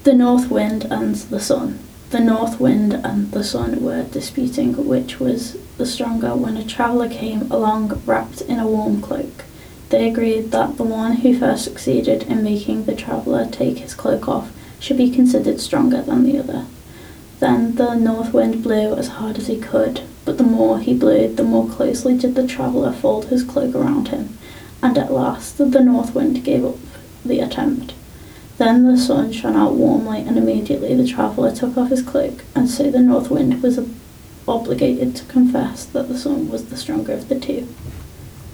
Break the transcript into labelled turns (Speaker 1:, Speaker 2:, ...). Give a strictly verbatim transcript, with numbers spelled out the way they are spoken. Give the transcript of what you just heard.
Speaker 1: The North Wind and the Sun. The North Wind and the Sun were disputing which was the stronger when a traveller came along wrapped in a warm cloak. They agreed that the one who first succeeded in making the traveller take his cloak off should be considered stronger than the other. Then the North Wind blew as hard as he could, but the more he blew, the more closely did the traveller fold his cloak around him, and at last the North Wind gave up the attempt. Then the sun shone out warmly, and immediately the traveller took off his cloak, and so the North Wind was obligated to confess that the sun was the stronger of the two.